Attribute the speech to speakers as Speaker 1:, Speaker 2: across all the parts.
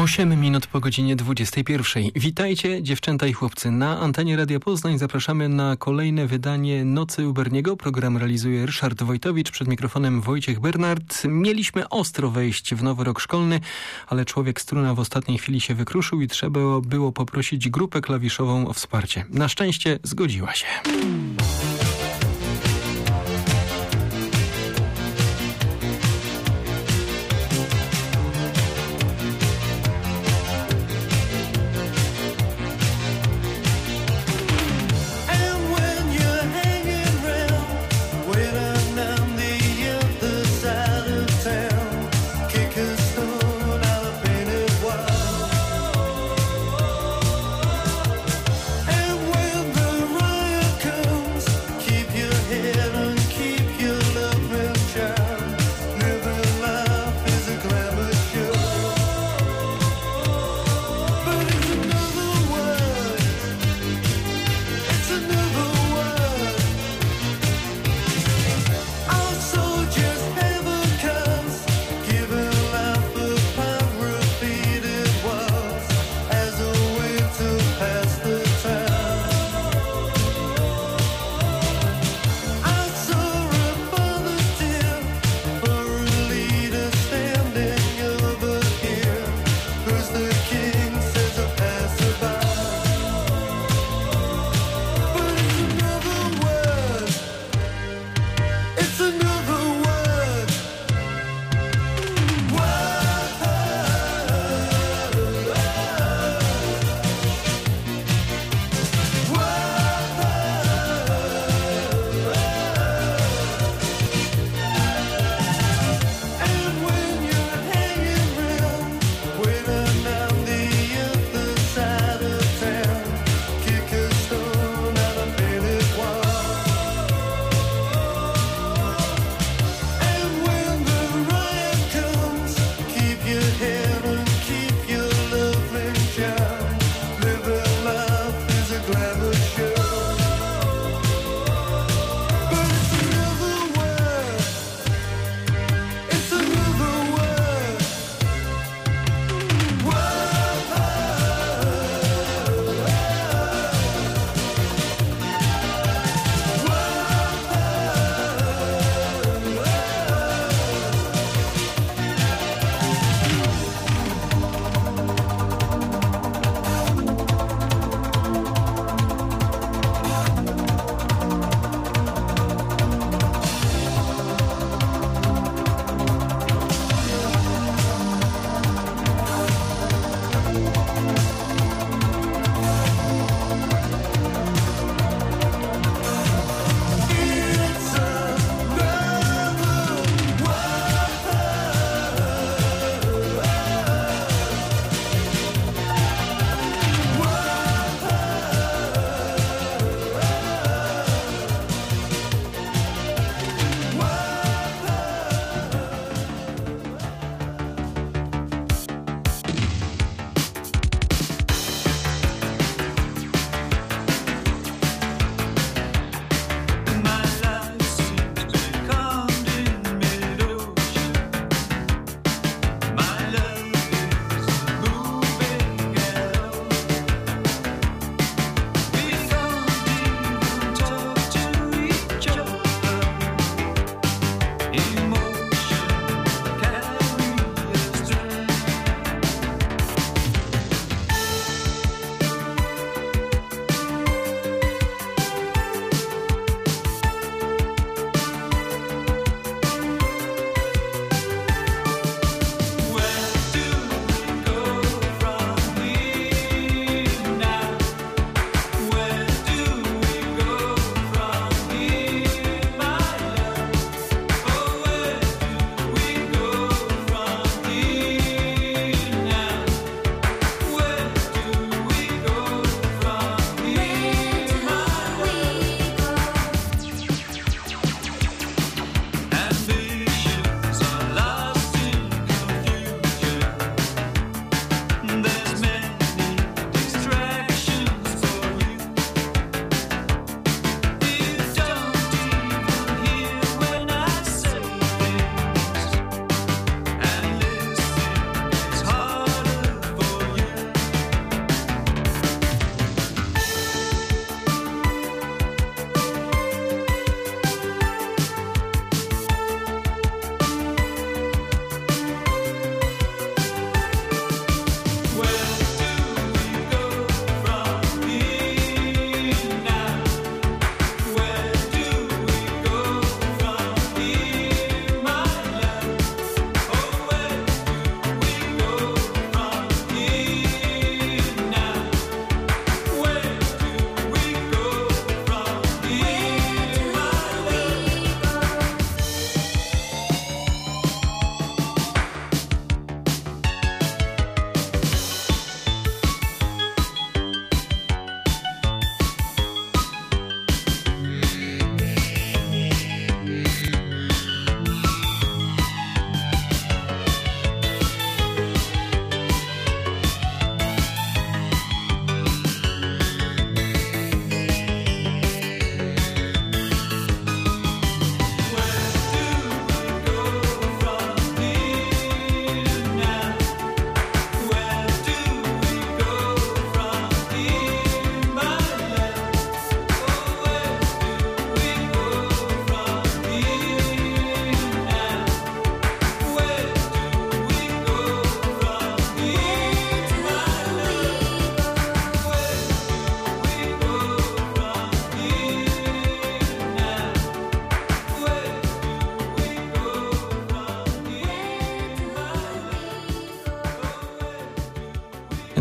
Speaker 1: 8 minut po godzinie 21. Witajcie dziewczęta i chłopcy. Na antenie Radia Poznań zapraszamy na kolejne wydanie Nocy u Berniego. Program realizuje Ryszard Wojtowicz, przed mikrofonem Wojciech Bernard. Mieliśmy ostro wejść w nowy rok szkolny, ale człowiek struna w ostatniej chwili się wykruszył i trzeba było poprosić grupę klawiszową o wsparcie. Na szczęście zgodziła się.
Speaker 2: And when the riot comes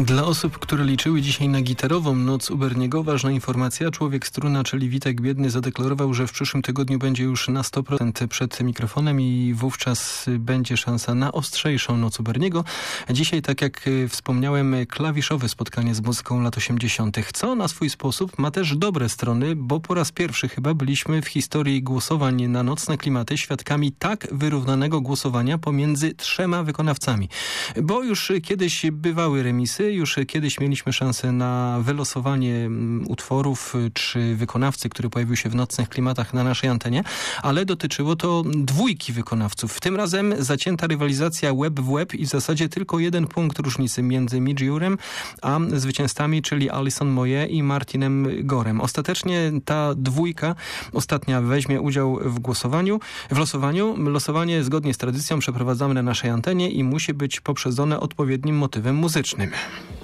Speaker 1: Dla osób, które liczyły dzisiaj na gitarową noc u Berniego, ważna informacja. Człowiek struna, czyli Witek Biedny, zadeklarował, że w przyszłym tygodniu będzie już na 100% przed mikrofonem i wówczas będzie szansa na ostrzejszą noc u Berniego. Dzisiaj, tak jak wspomniałem, klawiszowe spotkanie z muzyką lat 80., co na swój sposób ma też dobre strony, bo po raz pierwszy chyba byliśmy w historii głosowań na nocne klimaty świadkami tak wyrównanego głosowania pomiędzy 3 wykonawcami. Bo już kiedyś bywały remisy, już kiedyś mieliśmy szansę na wylosowanie utworów czy wykonawcy, który pojawił się w nocnych klimatach na naszej antenie, ale dotyczyło to 2 wykonawców. Tym razem zacięta rywalizacja łeb w łeb i w zasadzie tylko 1 punkt różnicy między Midge Urem a zwycięzcami, czyli Alison Moyet i Martinem Gorem. Ostatecznie ta 2 ostatnia weźmie udział w losowaniu. Losowanie zgodnie z tradycją przeprowadzamy na naszej antenie i musi być poprzedzone odpowiednim motywem muzycznym.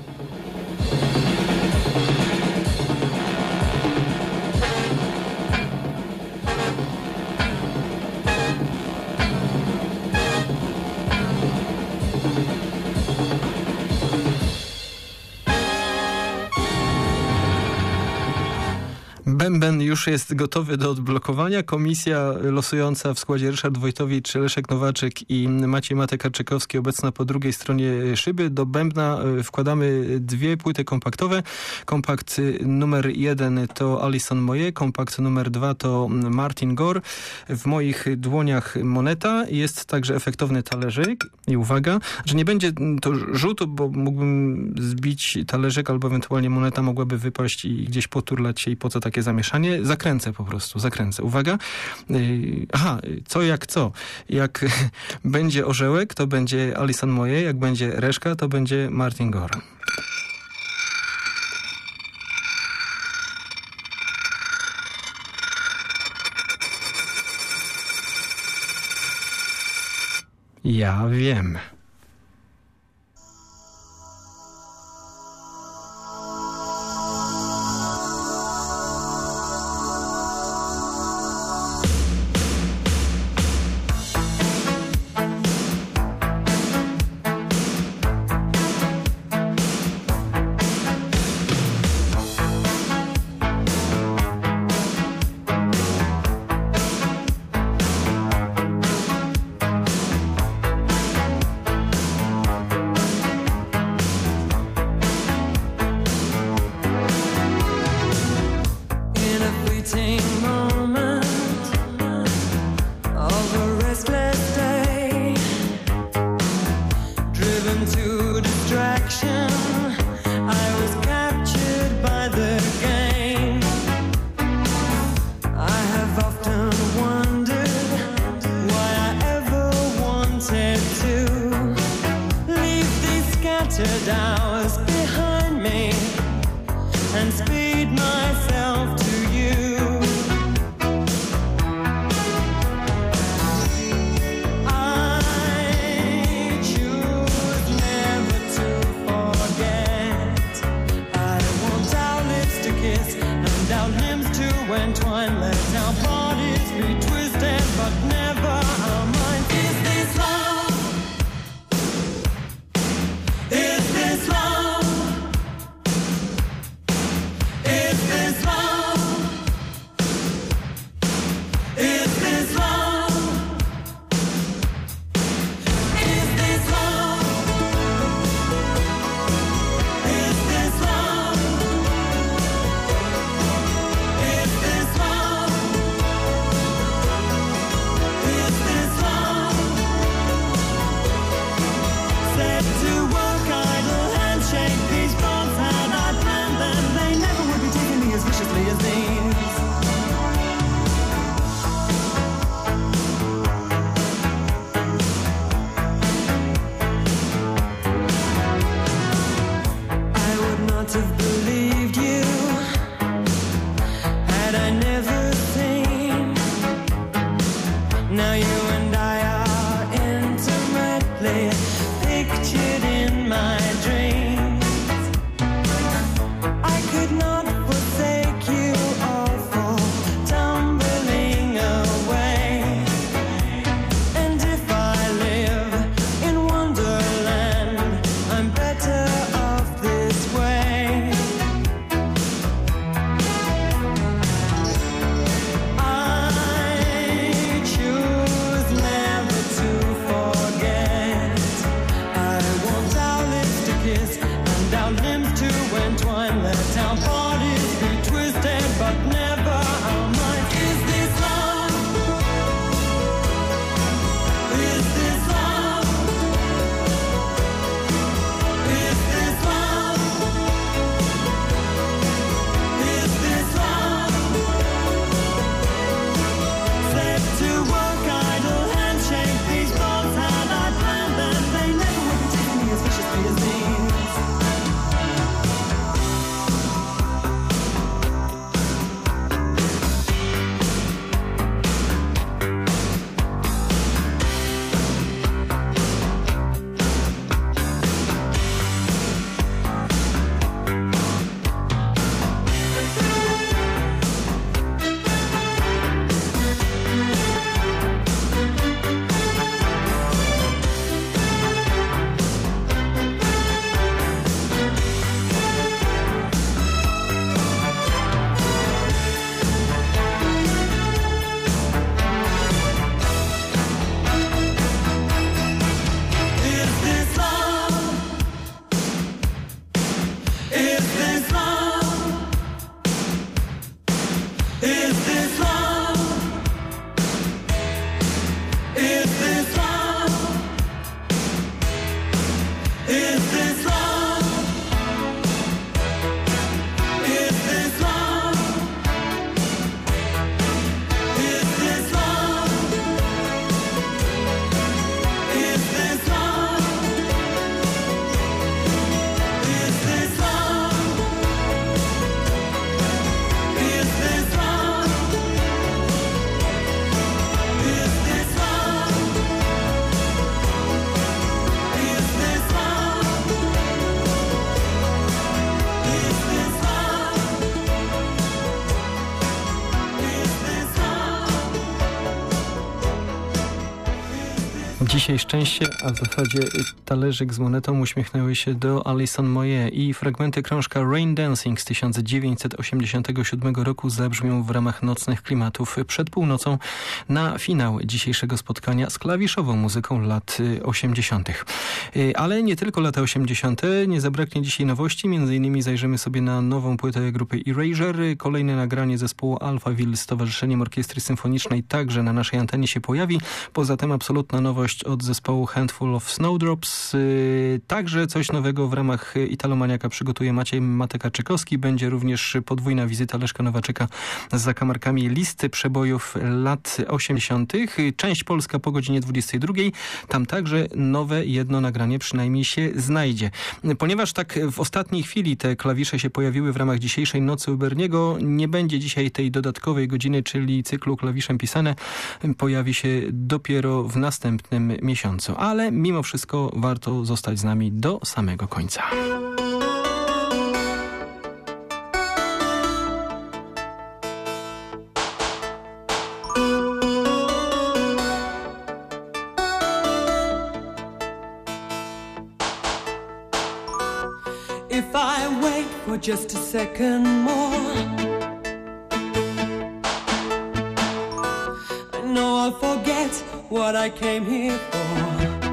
Speaker 1: Bęben już jest gotowy do odblokowania. Komisja losująca w składzie Ryszard Wojtowicz, Leszek Nowaczyk i Maciej Matek-Arczykowski obecna po drugiej stronie szyby. Do bębna wkładamy 2 płyty kompaktowe. Kompakt numer 1 to Alison Moyet, kompakt numer 2 to Martin Gore. W moich dłoniach moneta. Jest także efektowny talerzyk. I uwaga, że nie będzie to rzutu, bo mógłbym zbić talerzyk albo ewentualnie moneta mogłaby wypaść i gdzieś poturlać się i po co takie zamieszanie. Zakręcę po prostu, zakręcę. Uwaga. Co jak co. Jak będzie orzełek, to będzie Alison Moyet, jak będzie reszka, to będzie Martin Gore. Ja wiem.
Speaker 2: of this
Speaker 1: Dzisiaj szczęście, a w zasadzie talerzyk z monetą uśmiechnęły się do Alison Moyet i fragmenty krążka Rain Dancing z 1987 roku zabrzmią w ramach nocnych klimatów przed północą na finał dzisiejszego spotkania z klawiszową muzyką lat 80. Ale nie tylko lata 80. Nie zabraknie dzisiaj nowości, m.in. zajrzymy sobie na nową płytę grupy Erasure. Kolejne nagranie zespołu Alphaville z Towarzyszeniem Orkiestry Symfonicznej także na naszej antenie się pojawi. Poza tym absolutna nowość od zespołu Handful of Snowdrops. Także coś nowego w ramach Italomaniaka przygotuje Maciej Mateka-Czykowski. Będzie również podwójna wizyta Leszka Nowaczyka z zakamarkami listy przebojów lat 80. Część polska po godzinie 22. Tam także nowe jedno nagranie przynajmniej się znajdzie. Ponieważ tak w ostatniej chwili te klawisze się pojawiły w ramach dzisiejszej Nocy u Berniego, nie będzie dzisiaj tej dodatkowej godziny, czyli cyklu Klawiszem pisane. Pojawi się dopiero w następnym miesiącu. Ale mimo wszystko warto zostać z nami do samego końca.
Speaker 2: If I wait for just a second more, I know I'll forget what I came here for.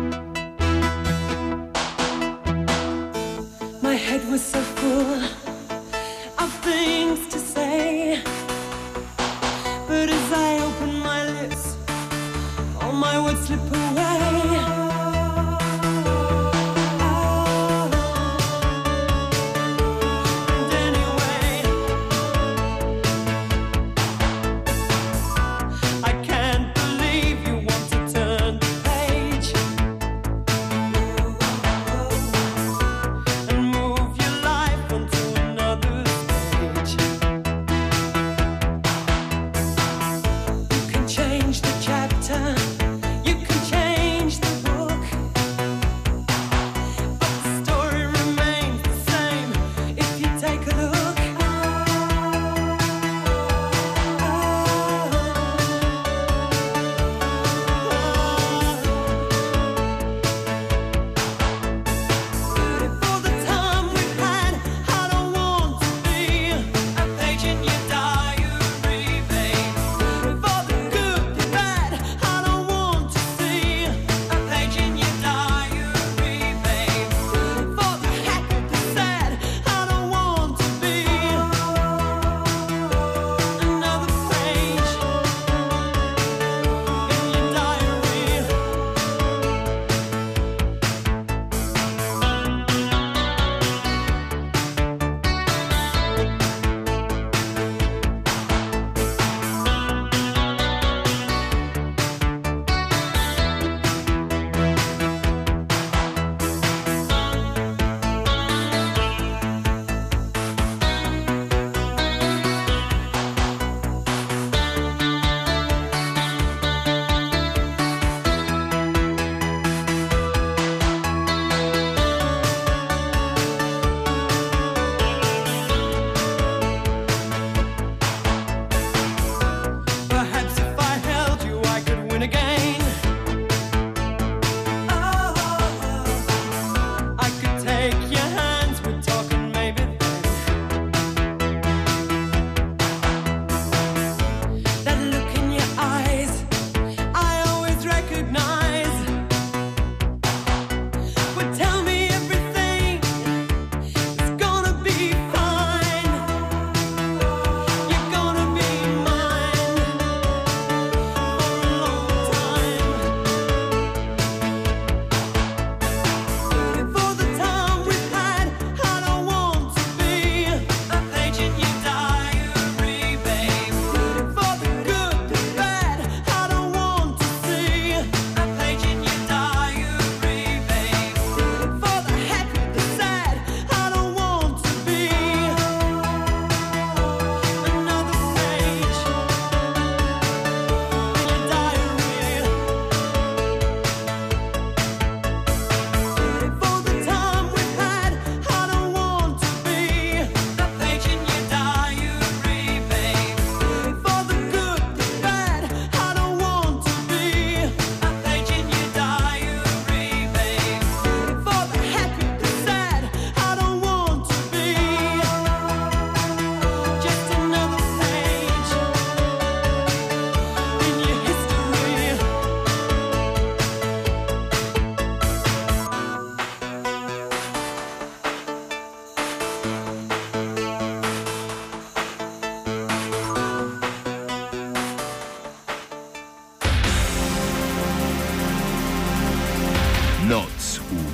Speaker 2: My head was so full of things to say, but as I open my lips, all my words slip away.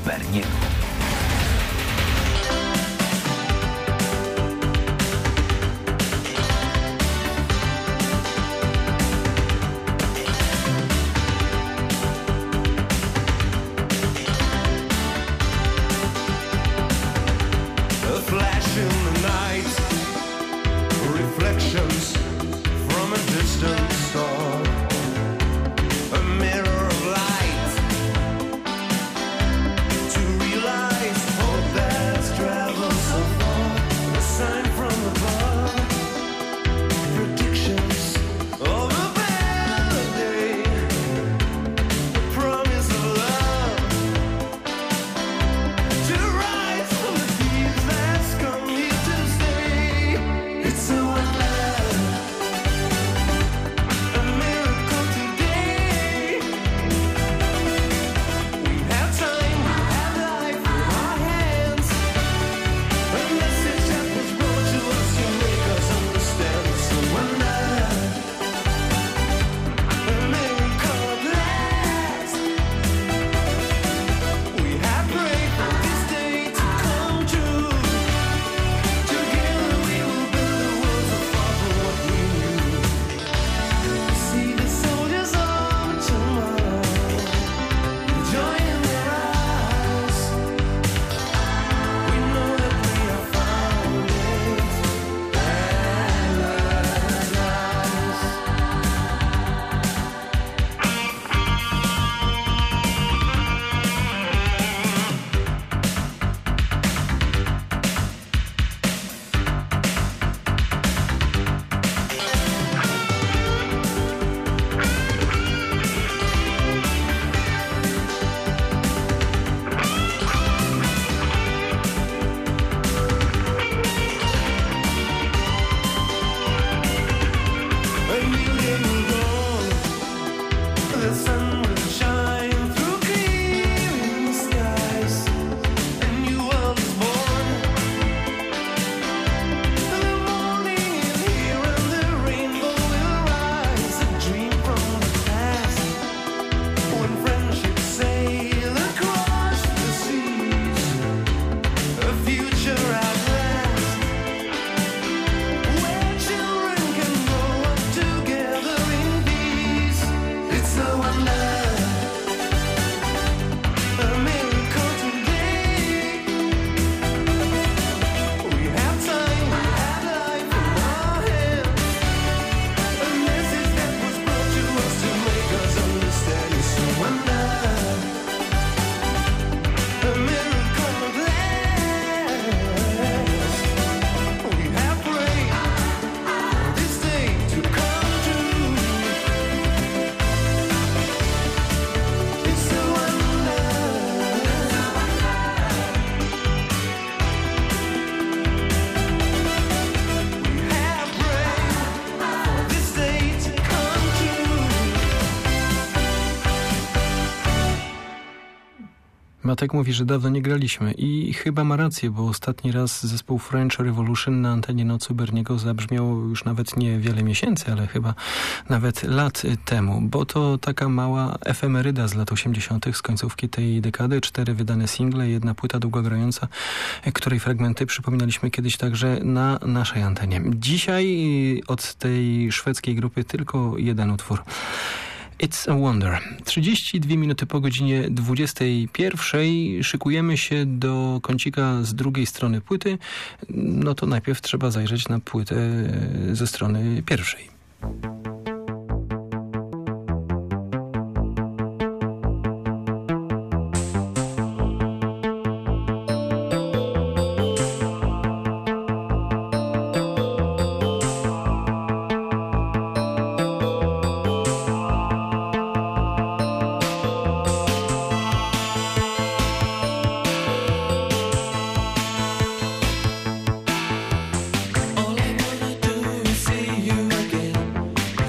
Speaker 3: Berniego.
Speaker 1: Matek mówi, że dawno nie graliśmy i chyba ma rację, bo ostatni raz zespół French Revolution na antenie Nocy Berniego zabrzmiał już nawet nie wiele miesięcy, ale chyba nawet lat temu, bo to taka mała efemeryda z lat 80. z końcówki tej dekady, 4 wydane single, 1 płyta długogrająca, której fragmenty przypominaliśmy kiedyś także na naszej antenie. Dzisiaj od tej szwedzkiej grupy tylko jeden utwór. It's a Wonder. 32 minuty po godzinie 21. Szykujemy się do kącika z drugiej strony płyty. No to najpierw trzeba zajrzeć na płytę ze strony pierwszej.
Speaker 2: All I wanna do is see you again.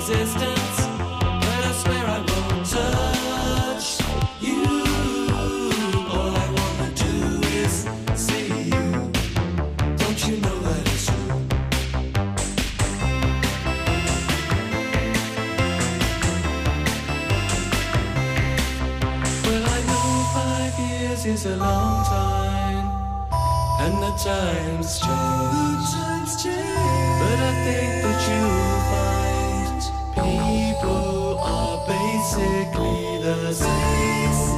Speaker 2: resistance, but I swear I won't touch you. All I wanna do is see you. Don't you know that it's true? Well, I know 5 years is a long time, and the times change. But I think that you'll find people are basically the same.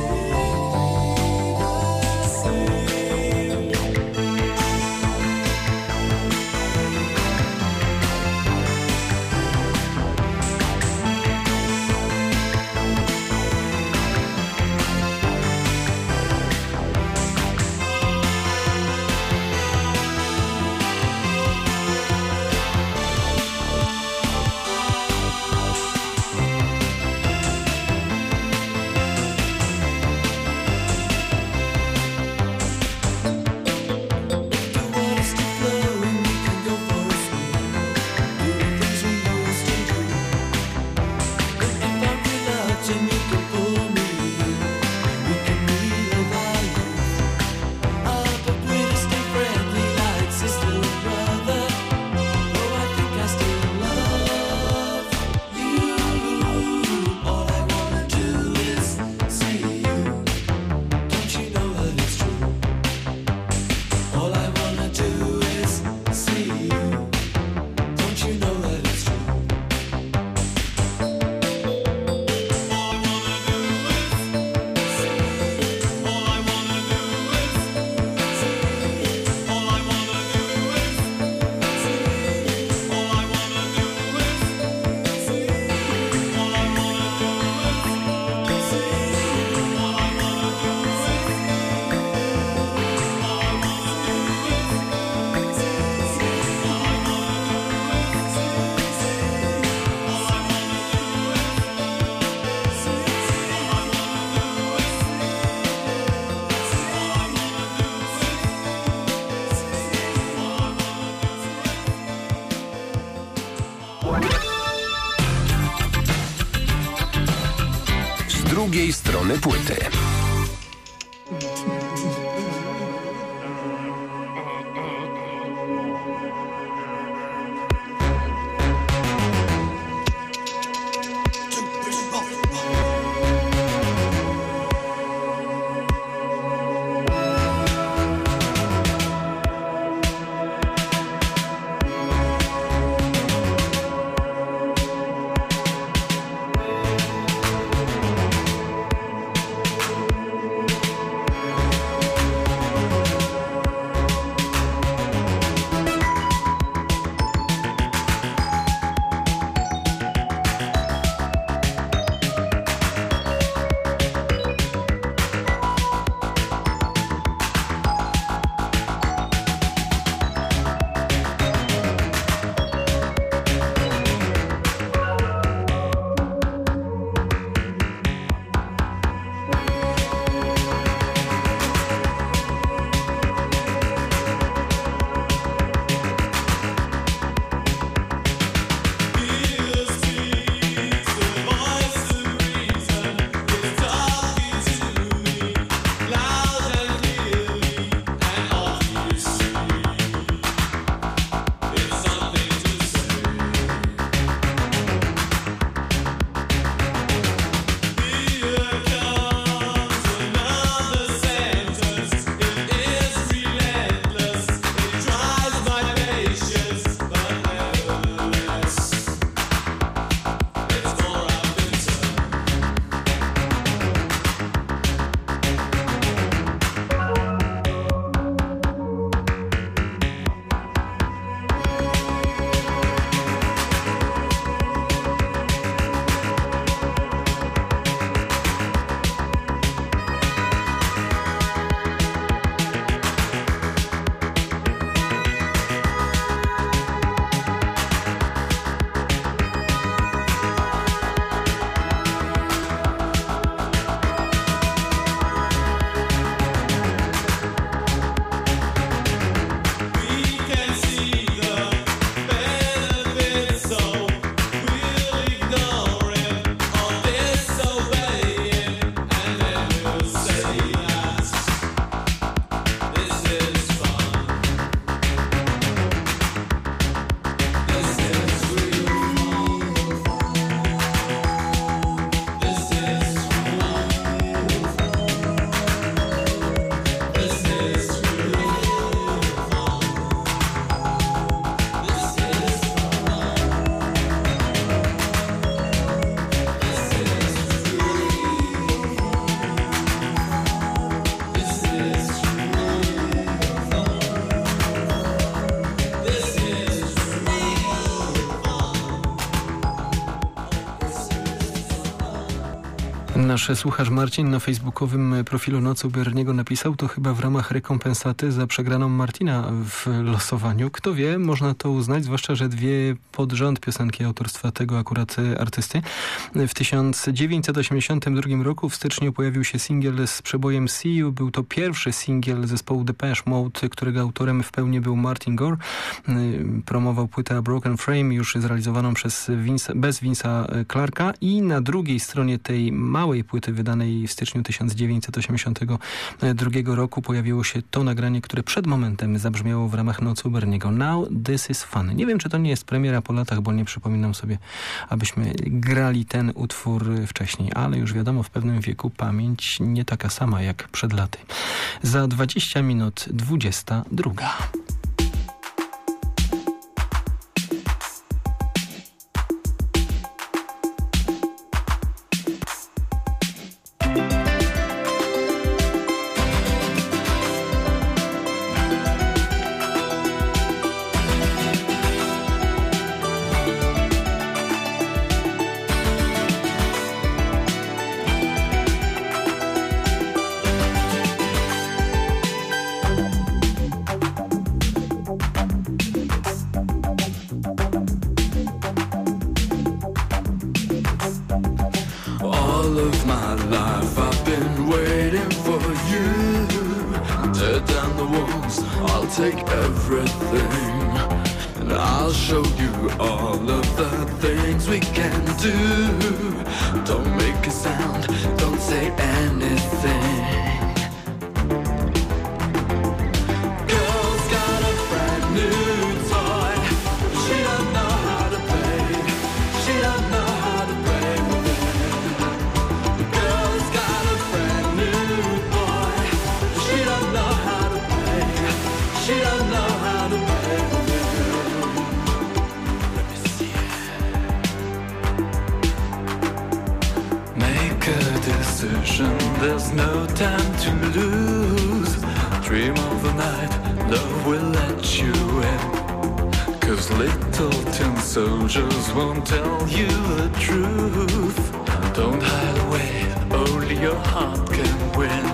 Speaker 3: Drugiej strony płyty.
Speaker 1: Nasz słuchacz Marcin na facebookowym profilu Nocy u Berniego napisał, to chyba w ramach rekompensaty za przegraną Martina w losowaniu. Kto wie, można to uznać, zwłaszcza, że 2 pod rząd piosenki autorstwa tego akurat artysty. W 1982 roku w styczniu pojawił się singiel z przebojem See You. Był to pierwszy singiel zespołu Depeche Mode, którego autorem w pełni był Martin Gore. Promował płytę Broken Frame, już zrealizowaną bez Vince'a Clarka, i na drugiej stronie tej małej płyty wydanej w styczniu 1982 roku pojawiło się to nagranie, które przed momentem zabrzmiało w ramach Nocy u Berniego. Now This Is Fun. Nie wiem, czy to nie jest premiera po latach, bo nie przypominam sobie, abyśmy grali ten utwór wcześniej, ale już wiadomo, w pewnym wieku pamięć nie taka sama jak przed laty. Za 20 minut 22.
Speaker 2: There's no time to lose. Dream of the night, love will let you in. 'Cause little tin soldiers won't tell you the truth. Don't hide away, only your heart can win.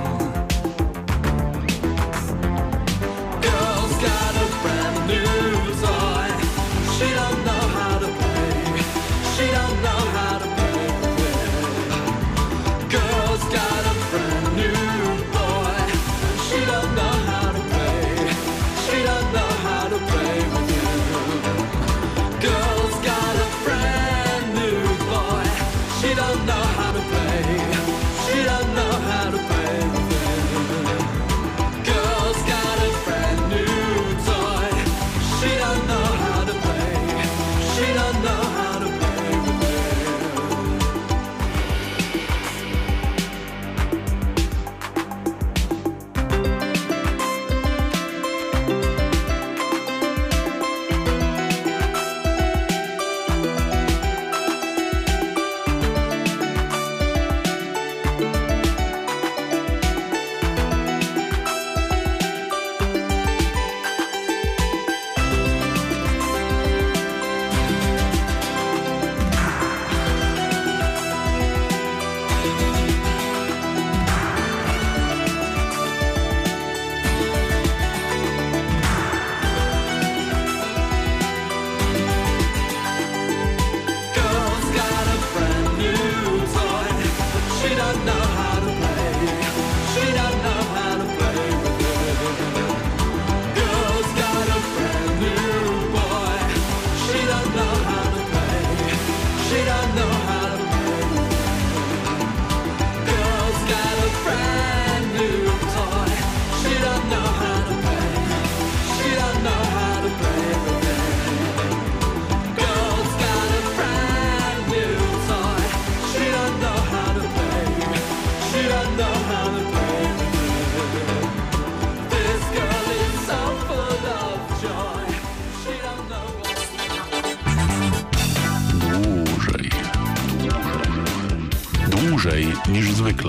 Speaker 2: Girl's got a brand new toy. She don't know how to play. She don't know how to play with it. Girl's got a brand new boy. She don't know how to play. She don't know how to play with him. Girl's got a brand new boy. She don't know how to play. She don't know how to play with him. Girl's got a brand new toy. She don't know how to play. She don't know how to play with him.
Speaker 4: Niż zwykle.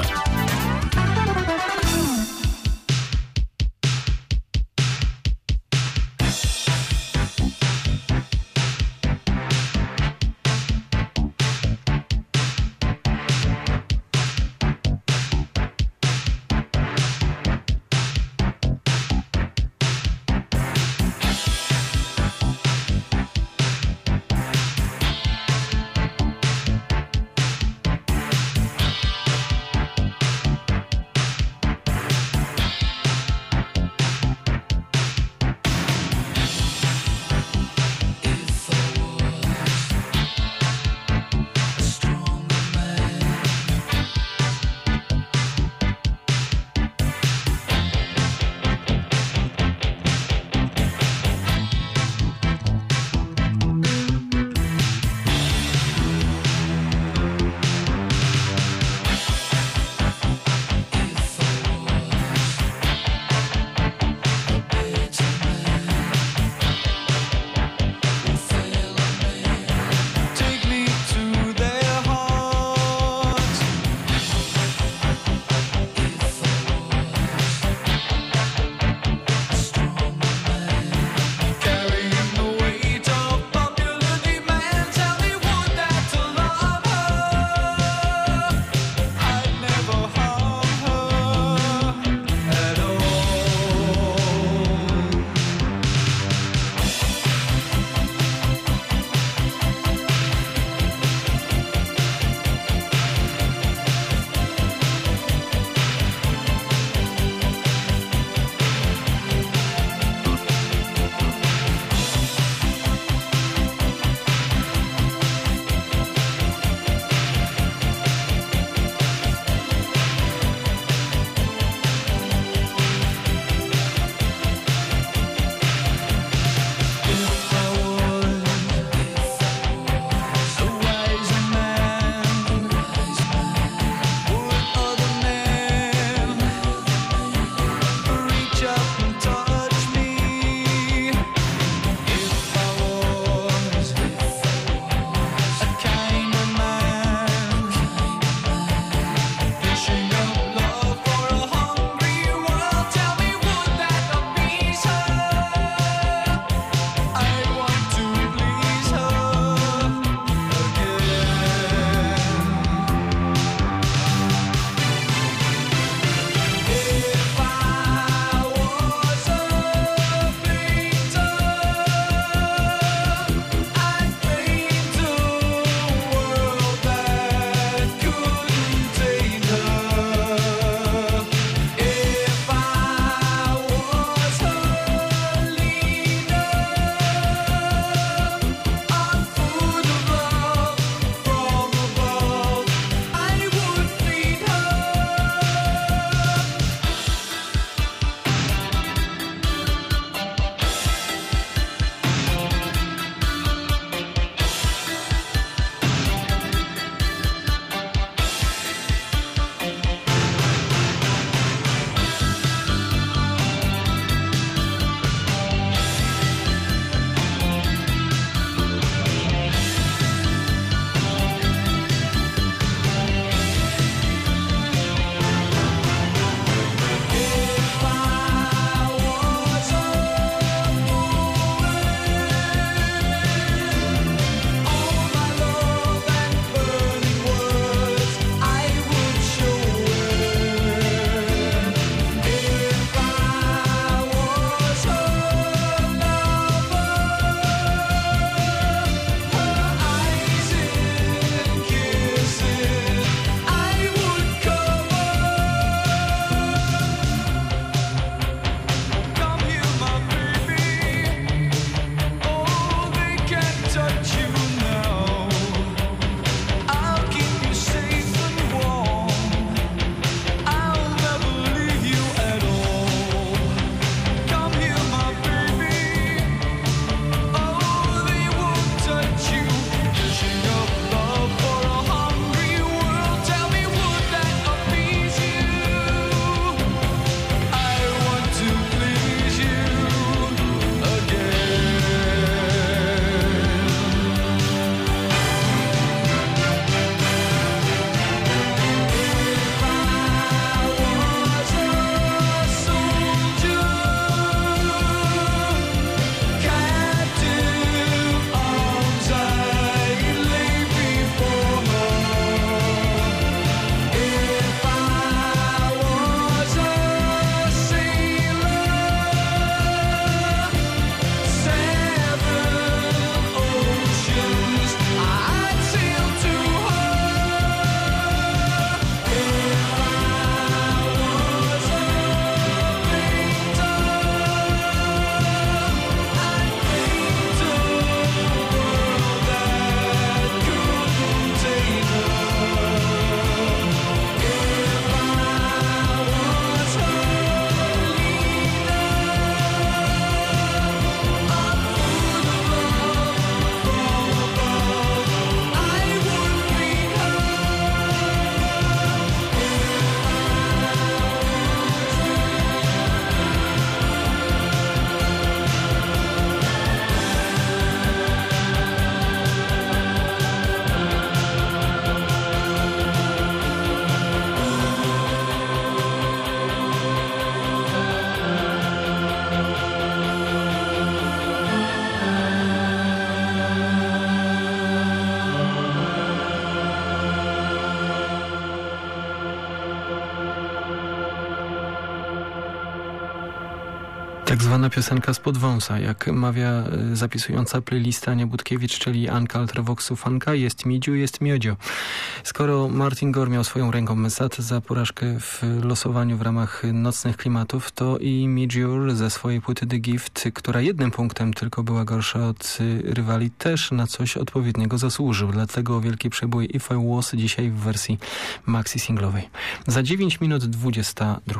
Speaker 1: Tak zwana piosenka spod wąsa, jak mawia zapisująca playlista Ania Budkiewicz, czyli Anka Ultravoxu Funka, jest midziu, jest miodzio. Skoro Martin Gore miał swoją ręką mesat za porażkę w losowaniu w ramach nocnych klimatów, to i Midziur ze swojej płyty The Gift, która jednym punktem tylko była gorsza od rywali, też na coś odpowiedniego zasłużył. Dlatego wielki przebój If I Was dzisiaj w wersji maxi singlowej. Za 9 minut 22.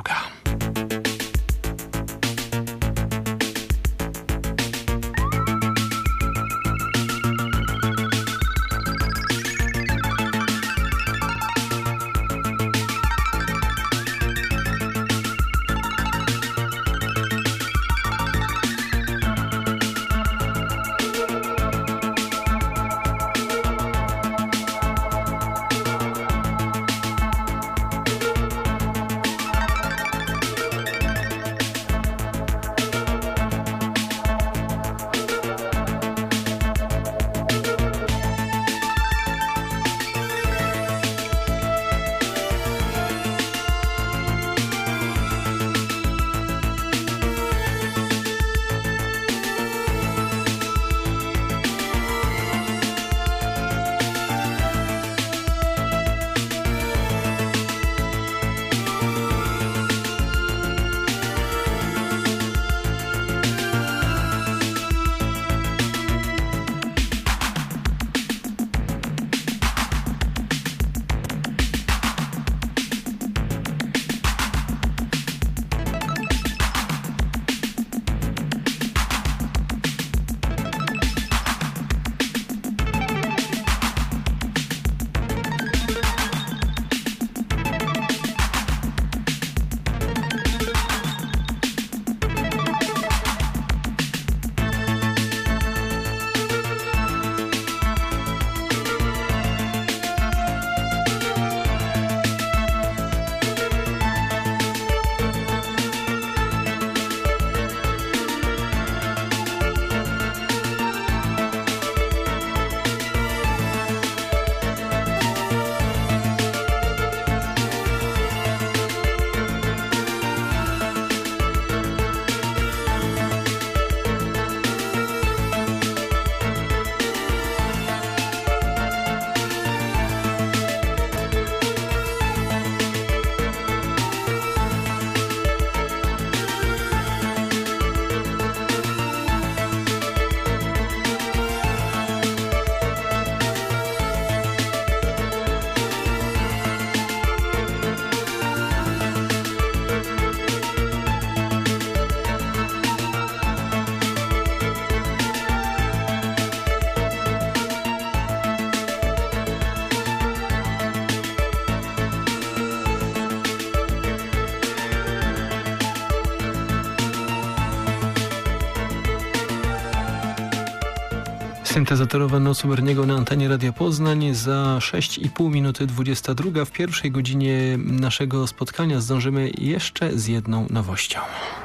Speaker 1: Syntezatorowa Noc u Berniego na antenie Radia Poznań. Za 6,5 minuty 22. W pierwszej godzinie naszego spotkania zdążymy jeszcze z jedną nowością.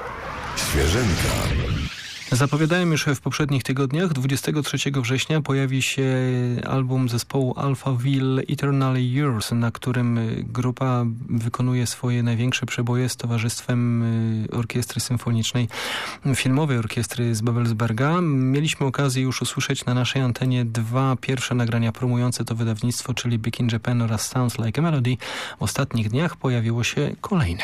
Speaker 3: Świeżynka.
Speaker 1: Zapowiadałem już w poprzednich tygodniach. 23 września pojawi się album zespołu Alphaville Eternally Yours, na którym grupa wykonuje swoje największe przeboje z towarzystwem orkiestry symfonicznej, filmowej orkiestry z Babelsberga. Mieliśmy okazję już usłyszeć na naszej antenie dwa pierwsze nagrania promujące to wydawnictwo, czyli Big in Japan oraz Sounds Like a Melody. W ostatnich dniach pojawiło się kolejne.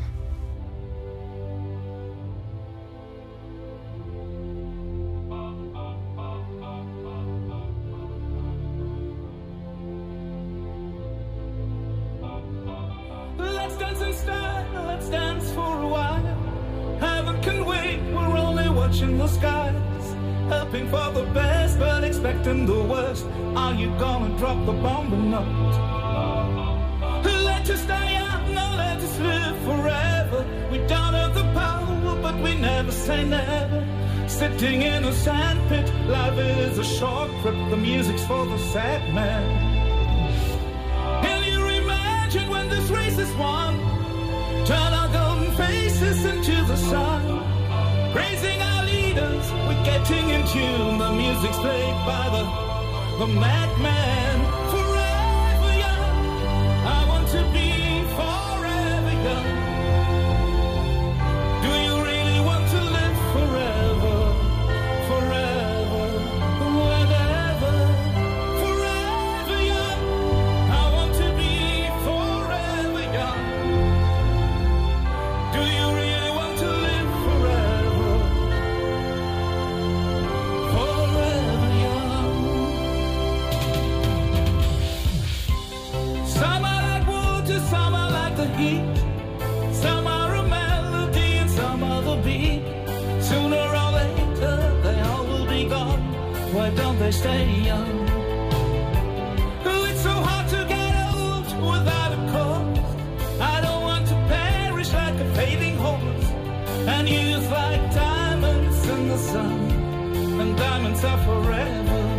Speaker 2: In the skies, hoping for the best but expecting the worst. Are you gonna drop the bomb or not? Let us die young, no, let us live forever. We don't have the power, but we never say never. Sitting in a sandpit, life is a short trip. The music's for the sad man. Can you imagine when this race is won? Turn our golden faces into the sun. Praising our leaders, we're getting in tune. The music's played by the madman. Forever young, I want to be forever young. Do you really want to live heat. Some are a melody and some are the beat. Sooner or later they all will be gone. Why don't they stay young? Oh, it's so hard to get old without a cause. I don't want to perish like a fading horse. And youth like diamonds in the sun. And diamonds are forever.